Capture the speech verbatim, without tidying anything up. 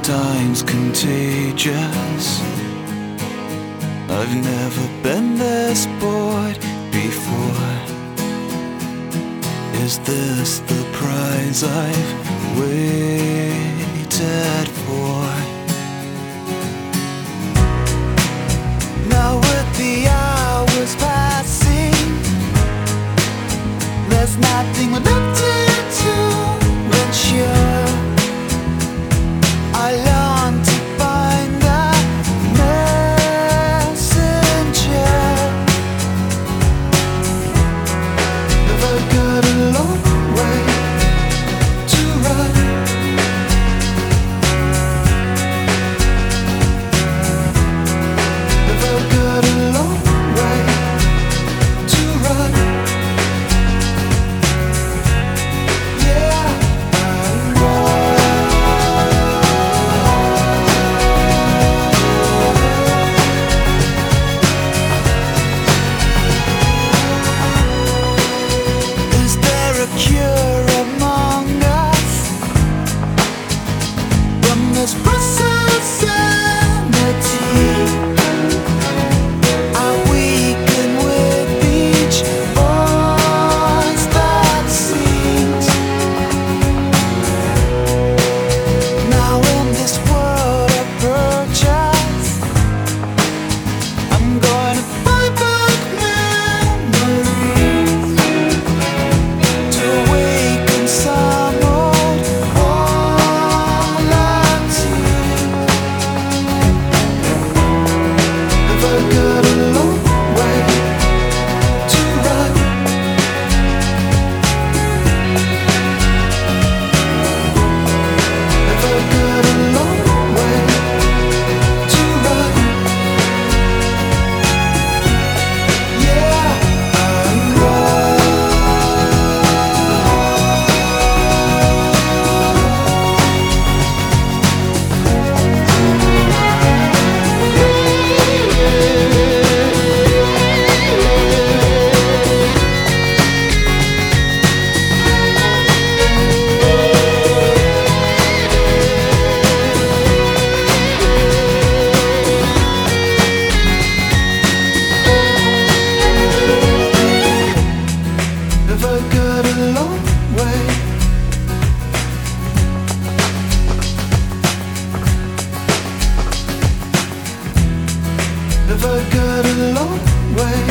time's contagious. I've never been this bored before. Is this the prize I've waited for? Now with the hours passing, there's nothing left to ensure. I long to find the messenger. If I got a long way to run, if I got a long way to run, yeah, I'll run. Is there a cure among us from this present sanity? Are we weakened with each voice that sings? Now in this world of purchase, I'm gonna buy back memories to awaken some old quality. If I got a long way to run, if I got a long way to run, yeah, I'll run. If I got a long way, if I got a long way